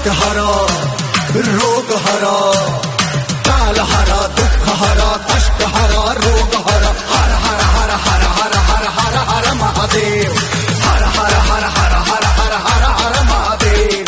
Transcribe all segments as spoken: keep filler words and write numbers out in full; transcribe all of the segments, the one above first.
कष्ट हरा रोग हरा, काल हरा दुख हरा कष्ट हरा रोग हरा, हर हर हर हर हर हर हर हर महादेव, हर हर हर हर हर हर हर हर महादेव।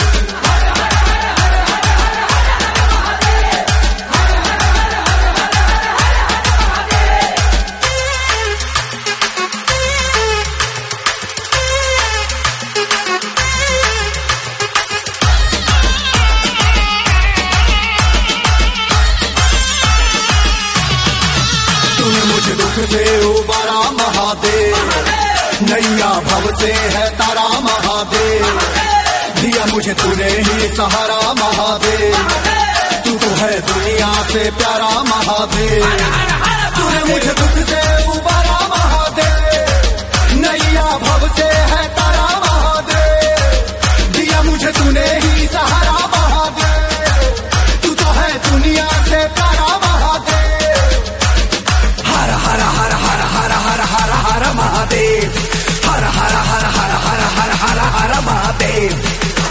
तूने मुझे दुख से उबारा महादेव, नैया भव से है तारा महादेव, दिया मुझे तूने ही सहारा महादेव, तू तो है दुनिया से प्यारा महादेव। तूने मुझे दुख से उबारा महादेव, नैया भव से है तारा महादेव, दिया मुझे तूने ही सहारा महादेव, तू तो है दुनिया से प्यारा महादेव। हर हर हर हर हर हर हर हर महादेव, हर हर हर हर हर हर हर हर महादेव।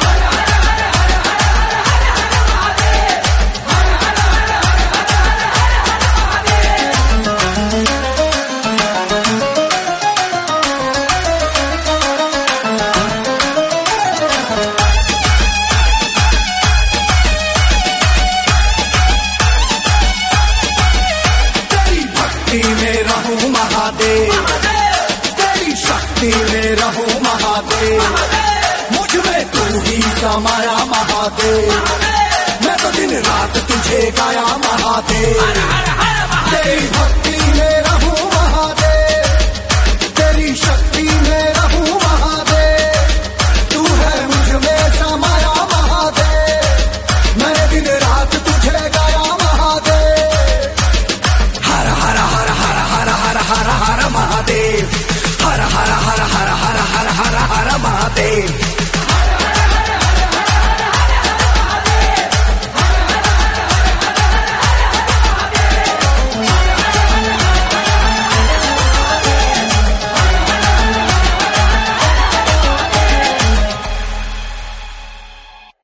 में रहूं महादेव, तेरी शक्ति में रहूं महादेव, मुझ में तू ही समाया महादेव, मैं तो दिन रात तुझे गाया महादेव।